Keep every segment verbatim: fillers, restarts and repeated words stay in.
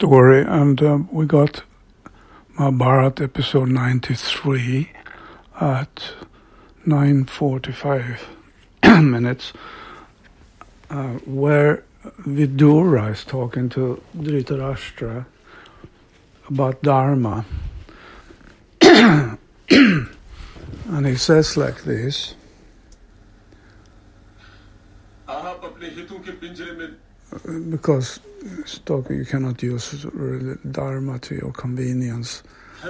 story, and um, we got Mahabharata episode ninety-three at nine forty-five minutes, uh, where Vidura is talking to Dhritarashtra about Dharma. And he says like this, because it's talking, you cannot use Dharma to your convenience.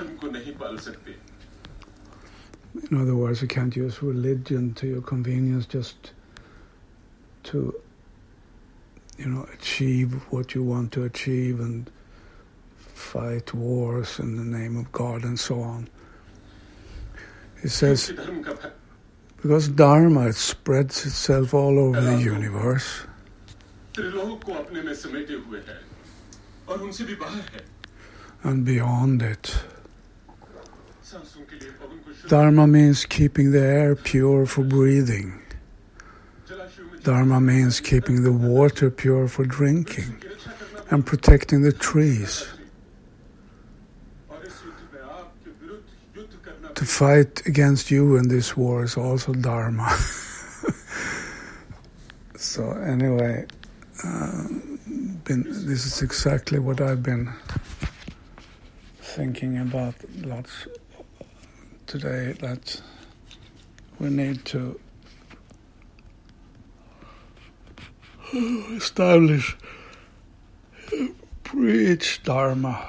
In other words, you can't use religion to your convenience just to, you know, achieve what you want to achieve and fight wars in the name of God and so on. He says, because Dharma, it spreads itself all over the universe. And beyond it. Dharma means keeping the air pure for breathing. Dharma means keeping the water pure for drinking and protecting the trees. To fight against you in this war is also Dharma. So anyway, uh, been, this is exactly what I've been thinking about lots today, that we need to establish, preach Dharma